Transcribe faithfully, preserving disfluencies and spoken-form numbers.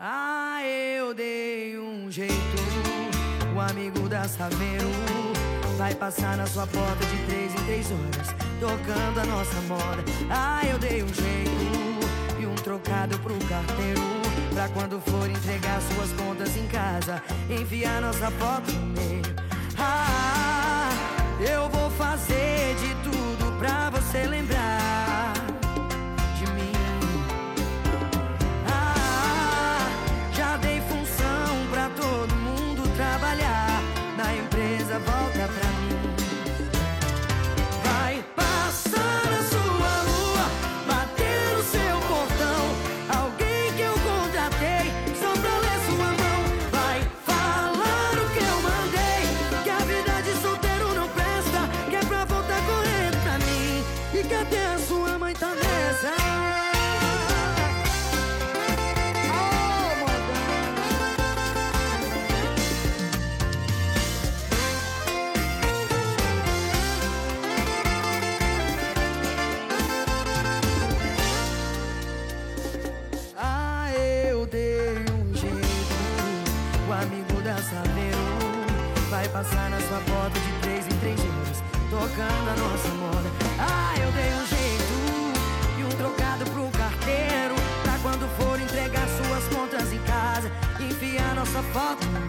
Ah, eu dei um jeito. O amigo da Saveiro vai passar na sua porta de três em três horas, tocando a nossa moda. Ah, eu dei um jeito e um trocado pro carteiro, pra quando for entregar suas contas em casa, enfiar nossa foto no meio. Ah, eu vou fazer de tudo pra você lembrar de mim. Ah, já dei função pra todo mundo trabalhar, na empresa volta pra mim. Vai passar a sua lua, bater no seu portão, alguém que eu contratei só pra ler sua mão. Vai falar o que eu mandei, que a vida de solteiro não presta, que é pra voltar correndo pra mim, e que até a sua mãe tá nessa. O amigo da Saveiro vai passar na sua porta de três em três horas, tocando a nossa moda. Ah, eu dei um jeito e um trocado pro carteiro, pra quando for entregar suas contas em casa, enfiar nossa foto no